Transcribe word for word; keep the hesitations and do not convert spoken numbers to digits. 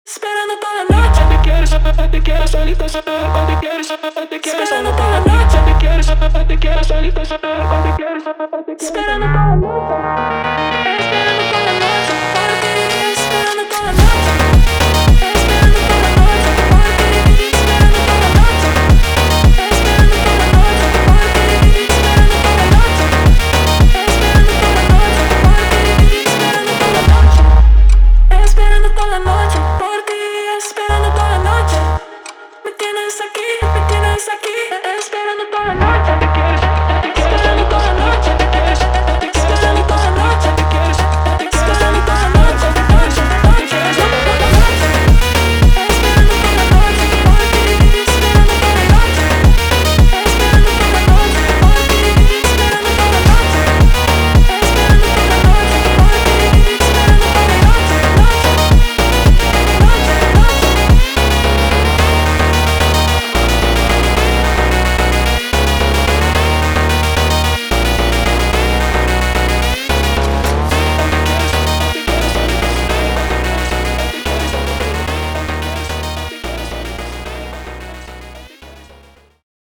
Esperando toda la noche. Te quiero, te quiero solito, te quiero, te quiero. Esperando toda la noche. Te quiero, te quiero solito, te quiero, te quiero. Esperando toda la noche. Esperando toda la noche. Para ti, esperando toda la noche.